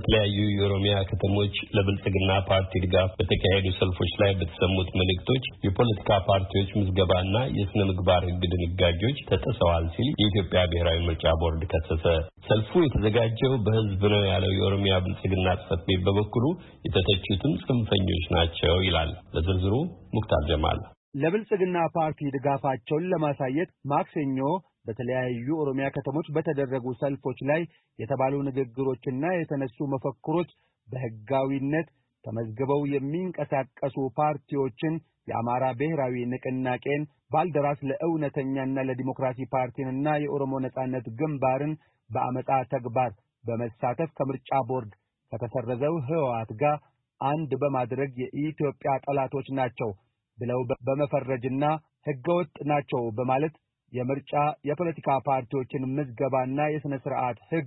በተለያዩ የኦሮሚያ ከተሞች ለብልጽግና ፓርቲ ድጋፍ በተካሄዱ ሰልፎች ላይ በተሰሙት መልእክቶች የፖለቲካ ፓርቲዎች ምዝገባና የስነ ምግባር ሕግ ድንጋጌዎች ተጥሰዋል ሲል የኢትዮጵያ ብሔራዊ ምርጫ ቦርድ ከሰሰ። ሰልፉ የተዘጋጀው በህዝብ ነው ያለው የኦሮሚያ ብልጽግና ጽሕፈት ቤት በበኩሉ የተተቹትም ጽንፈኞች ናቸው ይላል። ለዝርዝሩ ሙክታር ጀማል። ለብልጽግና ፓርቲ ድጋፋቸውን ለማሳየት ማክሰኞ በተለያዩ ኦሮሚያ ከተሞች በተደረጉ ሰልፎች ላይ የተባሉ ንግግሮችና የተነሱ መፈክሮች በህጋዊነት ተመዝግበው የሚንቀሳቀሱ ፓርቲዎችን የአማራ ብሔራዊ ንቅናቄን፣ ባልደራስ ለእውነተኛና ለዲሞክራሲ ፓርቲንና የኦሮሞ ነጻነት ግንባርን በአመጻ ተግባር በመሳተፍ ከምርጫ ቦርድ ከተሰረዘው ህወሓት ጋር አንድ በማድረግ የኢትዮጵያ ጠላቶች ናቸው ብለው በመፈረጅና ህገወጥ ናቸው በማለት የምርጫ የፖለቲካ ፓርቲዎችን ምዝገባና የሥነ ሥርዓት ሕግ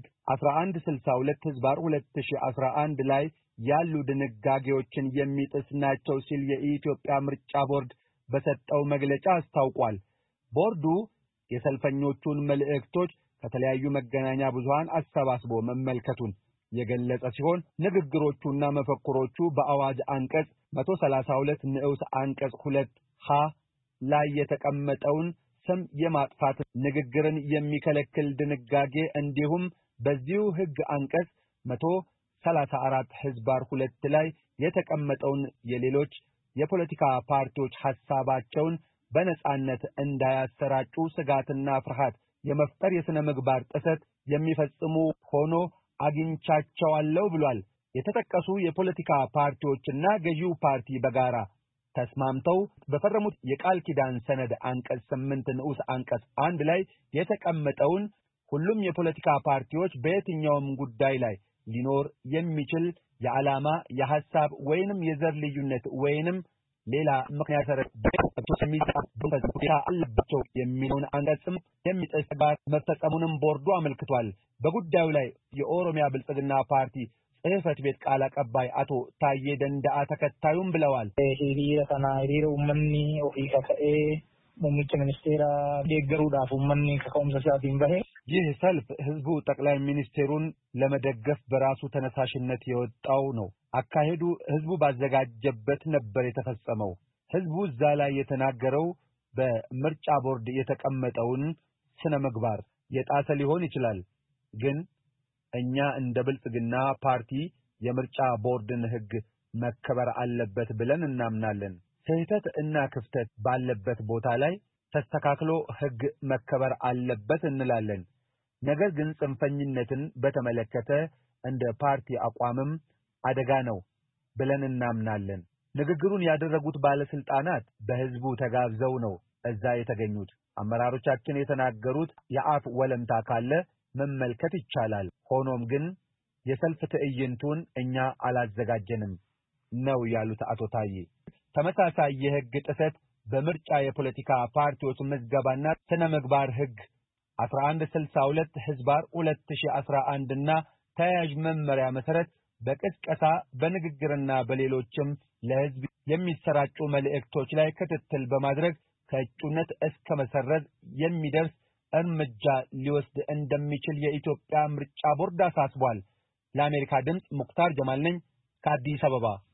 1162/2011 ላይ ያሉ ድንጋጌዎችን የሚጥስ ናቸው ሲል የኢትዮጵያ ምርጫ ቦርድ በሰጠው መግለጫ አስታውቋል። ቦርዱ የሰልፈኞቹን መልእክቶች ከተለያዩ መገናኛ ብዙሃን አሰባስቦ መመልከቱን የገለጸ ሲሆን ንግግሮቹና መፈክሮቹ በአዋጅ አንቀጽ 132 ንዑስ አንቀጽ 2 ሀ ላይ የተቀመጠውን ስም የማጥፋት ንግግርን የሚከለክል ድንጋጌ እንዲሁም በዚሁ ሕግ አንቀጽ 134 ህዝባር 2 ላይ የተቀመጠውን የሌሎች የፖለቲካ ፓርቲዎች ሐሳባቸውን በነጻነት እንዳያሰራጩ ስጋትና ፍርሃት የመፍጠር የሥነ ምግባር ጥሰት የሚፈጽሙ ሆኖ አግኝቻቸዋለሁ ብሏል። የተጠቀሱ የፖለቲካ ፓርቲዎችና ገዢው ፓርቲ በጋራ ተስማምተው በፈረሙት የቃል ኪዳን ሰነድ አንቀጽ 8 ንዑስ አንቀጽ 1 ላይ የተቀመጠውን ሁሉም የፖለቲካ ፓርቲዎች በየትኛውም ጉዳይ ላይ ሊኖር የሚችል የዓላማ፣ የሐሳብ ወይንም የዘር ልዩነት ወይንም ሌላ ምክንያት አለባቸው የሚለውን አንቀጽም የሚጥስ ተግባር መፈጸሙንም ቦርዱ አመልክቷል። በጉዳዩ ላይ የኦሮሚያ ብልጽግና ፓርቲ ጽሕፈት ቤት ቃል አቀባይ አቶ ታዬ ደንዳአ ተከታዩም ብለዋል። ሂሪረ ኡመኒ ኦፊ ከፈኤ ሙምች ሚኒስቴራ ደገሩዳፍ ኡመኒ ከቆምሰ ሲያቲን በሄ ይህ ሰልፍ ህዝቡ ጠቅላይ ሚኒስቴሩን ለመደገፍ በራሱ ተነሳሽነት የወጣው ነው። አካሄዱ ህዝቡ ባዘጋጀበት ነበር የተፈጸመው። ህዝቡ እዛ ላይ የተናገረው በምርጫ ቦርድ የተቀመጠውን ስነ ምግባር የጣሰ ሊሆን ይችላል። ግን እኛ እንደ ብልጽግና ፓርቲ የምርጫ ቦርድን ህግ መከበር አለበት ብለን እናምናለን። ስህተት እና ክፍተት ባለበት ቦታ ላይ ተስተካክሎ ህግ መከበር አለበት እንላለን። ነገር ግን ጽንፈኝነትን በተመለከተ እንደ ፓርቲ አቋምም አደጋ ነው ብለን እናምናለን። ንግግሩን ያደረጉት ባለስልጣናት በህዝቡ ተጋብዘው ነው እዛ የተገኙት። አመራሮቻችን የተናገሩት የአፍ ወለምታ ካለ መመልከት ይቻላል። ሆኖም ግን የሰልፍ ትዕይንቱን እኛ አላዘጋጀንም ነው ያሉት አቶ ታዬ። ተመሳሳይ የህግ ጥሰት በምርጫ የፖለቲካ ፓርቲዎች ምዝገባና ስነ ምግባር ህግ 1162 ህዝባር 2011 እና ተያያዥ መመሪያ መሰረት በቅስቀሳ በንግግርና በሌሎችም ለህዝብ የሚሰራጩ መልእክቶች ላይ ክትትል በማድረግ ከእጩነት እስከ መሰረዝ የሚደርስ እርምጃ ሊወስድ እንደሚችል የኢትዮጵያ ምርጫ ቦርድ አሳስቧል። ለአሜሪካ ድምፅ ሙክታር ጀማል ነኝ ከአዲስ አበባ።